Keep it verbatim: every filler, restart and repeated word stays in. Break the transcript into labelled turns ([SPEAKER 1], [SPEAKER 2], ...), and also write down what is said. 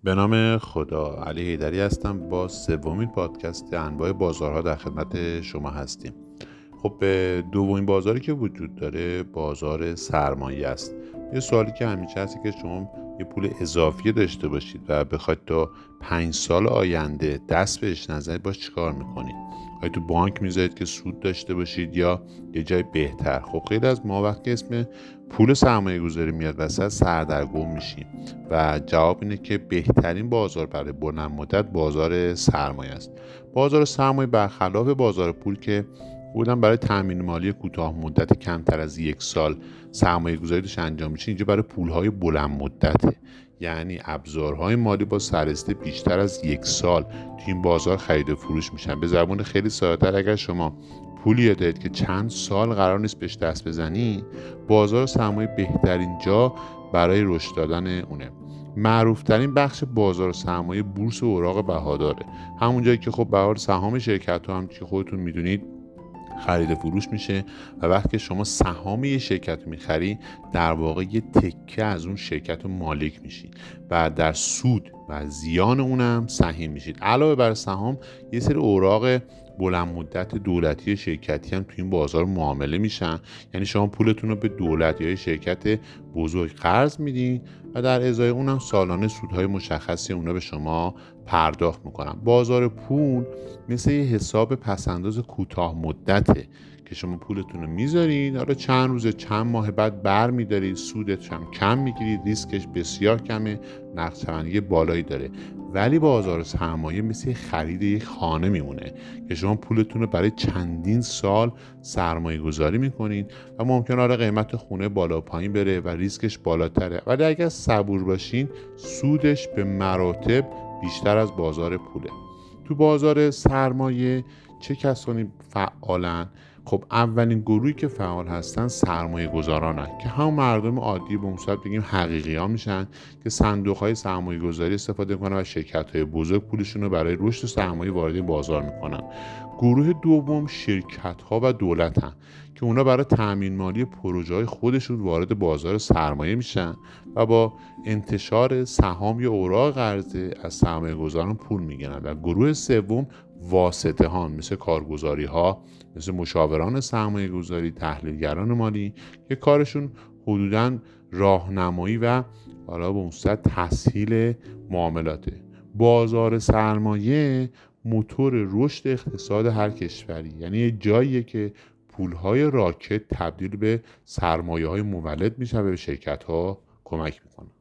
[SPEAKER 1] به نام خدا، علی حیدری هستم. با سومین پادکست انواع بازارها در خدمت شما هستیم. خب به دومین بازاری که وجود داره بازار سرمایه است. یه سوالی که همیشه هست که شما یه پول اضافی داشته باشید و بخواید تا پنج سال آینده دست بهش نزنید، باش چیکار میکنید؟ آیا تو بانک میذارید که سود داشته باشید یا یه جای بهتر؟ خب خیلی از ما وقتی اسم پول سرمایه گذاری میاد وسط سردرگم میشیم و جواب اینه که بهترین بازار برای بلند مدت بازار سرمایه است. بازار سرمایه برخلاف بازار پول که بودن برای تامین مالی کوتاه مدت کمتر از یک سال سرمایه گذاری داشت انجام میشه، اینجا برای پولهای بلند مدته، یعنی ابزارهای مالی با سررشته بیشتر از یک سال تو این بازار خرید و فروش میشن. به زبان خیلی ساده‌تر، اگر شما پولی دارید که چند سال قرار نیست بهش دست بزنی، بازار سرمایه بهترین جا برای رشد دادن اونه. معروفترین بخش بازار سرمایه بورس و اوراق بهاداره، همون جایی که خب بهار سهام شرکت ها هم که خودتون میدونید خرید و فروش میشه و وقتی شما سهام یه شرکت میخری در واقع یه تکه از اون شرکت مالک میشید و در سود و زیان اونم سهیم میشید. علاوه بر سهام یه سری اوراق بلند مدت دولتی شرکتی هم تو این بازار معامله میشن، یعنی شما پولتون رو به دولت یا شرکت بزرگ قرض میدین و در ازای اونم سالانه سودهای مشخصی اونا به شما پرداخت میکنن. بازار پول مثل یه حساب پسنداز کوتاه مدته که شما پولتون رو میذارید، حالا چند روز چند ماه بعد بر میدارید، سودش هم کم میگیرید، ریسکش بسیار کمه، نقدشوندگی بالایی داره. ولی بازار سرمایه مثل خرید یک خانه میمونه که شما پولتون رو برای چندین سال سرمایه گذاری میکنید و ممکنه آره قیمت خونه بالا پایین بره و ریسکش بالاتره، ولی اگر صبور باشین سودش به مراتب بیشتر از بازار پوله. تو بازار سرمایه چه کسانی فعالن؟ خب اولین گروهی که فعال هستن سرمایه گذارانن که هم مردم عادی به مصطلح بگیم حقیقی ها میشن که صندوق های سرمایه گذاری استفاده کنن و شرکت های بزرگ پولشون رو برای رشد سرمایه وارد بازار میکنن. گروه دوم شرکت ها و دولتن که اونا برای تامین مالی پروژه های خودشون وارد بازار سرمایه میشن و با انتشار سهام یا اوراق قرضه از سرمایه گذاران پول میگیرن. و گروه سوم واسطه ها مثل کارگزاری ها، مثل مشاوران سرمایه گذاری، تحلیلگران مالی که کارشون حدوداً راهنمایی و حالا به مصطلح تسهیل معاملاته. بازار سرمایه موتور رشد اقتصاد هر کشوری، یعنی یه جاییه که پولهای راکد تبدیل به سرمایه های مولد میشن و به شرکت ها کمک میکنن.